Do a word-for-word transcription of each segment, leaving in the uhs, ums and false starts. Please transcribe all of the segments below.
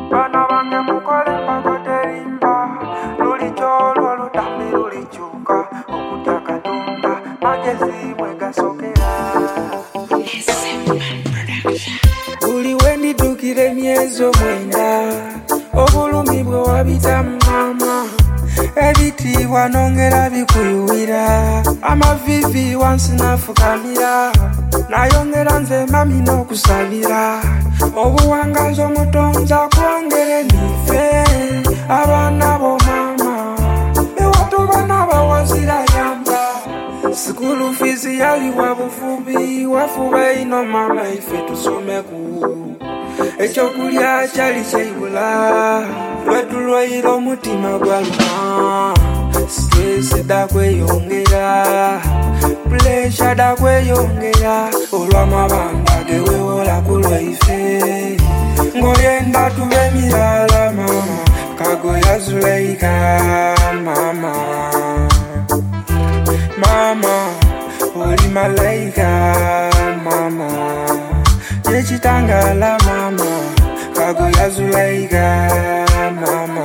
Bana bange mukole mbagoterimba lulicholo lutambi lulichuka okutya Katonda magezi mwegasokera. Buli wenditukire emyezo mwenda obulumi bwe wabita mama ebitiibwa nongera bikuyuwira amavivi wansi nafukamira nayongera nze mami n'okusabira obuwangazi omutonzi akwongere nife abaana bo mama ewatobana bawazira yamba sikulu fizi yaliwa bufubi wafuba ino mama ife tusomeku ekyokulya kyali kyeibula lwetulwaira omutima gwaluma stress dakweyongera pressure dakweyongera olw'amabanga gewewola kulwaife ngoyenda tube emirala mama kagoya Zuleika mama mama oli malaika mama yechitangala mama kagoya Zuleika mama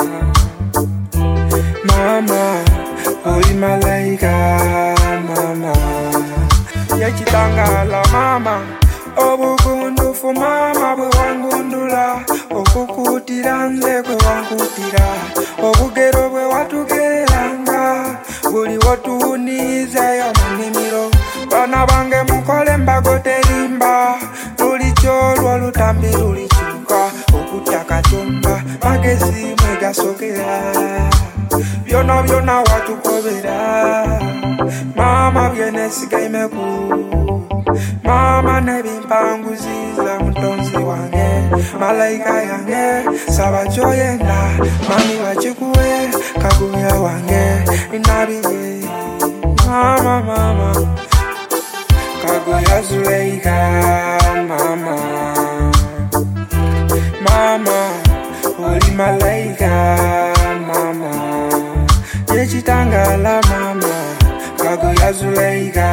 mama oli malaika mama yechitangala mama obugundufu mama bwe wangundula okukutira nze kwe wankutira obugero bwe watugeranga buli wotuunizeyo mu nnimiro bana bange mukole mbagoterimba lulicholo lutambi lulichuka okutya Katonda magezi mwegasokera byona byona watukobera mama byenesigayimeku mama nebimpanguziza mutonzi wange malaika yange saba kyoyenda mami bakikuwe kaguya wange inabiye mama mama kagoya Zuleika mama mama oli malaika mama yechitangala mama kagoya Zuleika